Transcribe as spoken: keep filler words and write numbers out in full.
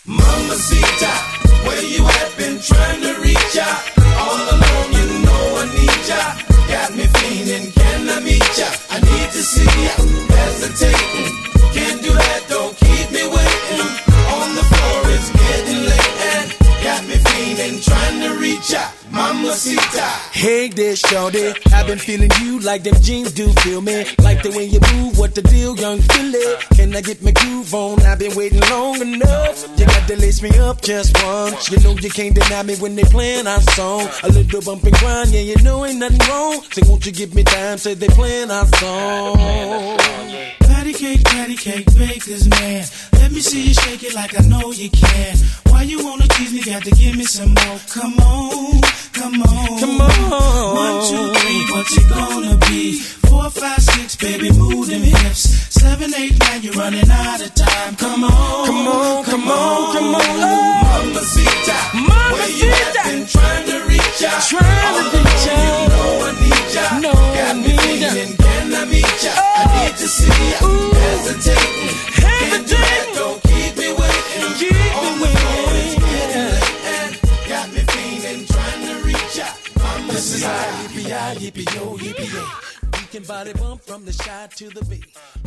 Mamacita, where you at? Been trying to reach ya. All alone, you know I need ya. Got me fiending, can I meet ya? I need to see ya, hesitating. Can't do that, don't keep me waiting. On the floor, it's getting late and got me fiending, trying to reach ya. Mamacita. Hey there, shorty, I've been feeling you like them jeans do feel me. Like the way you move, what the deal, young Philly? Can I get my groove on? I've been waiting long enough. You got to lace me up just once. You know you can't deny me when they playing our song. A little bump and grind, yeah, you know ain't nothing wrong. Say, won't you give me time? Say they playing our song. Patty cake, patty cake, baker's man. Let me see you shake it like I know you can. Why you wanna tease me? Got to give me some more. Come on, come on, come on. One, two, three, what's it gonna be? Four, five, six, baby, move them hips. Seven, eight, nine, you're running out of time. Come on, come on, come on, come on. Mamacita, Mamacita, where you at? Been trying to reach ya. Trying to reach ya. You know I need ya. No, got me feeling, can I meet ya? Oh. I need to see ya. Ooh. Hesitating, can't do that, don't keep me waiting. Keep On me the floor, it's waiting. getting late and got me feeling, trying to reach ya. This is how yippee-yi, yippee-yo, yippee-yay. We can body bump from the shy to the bay.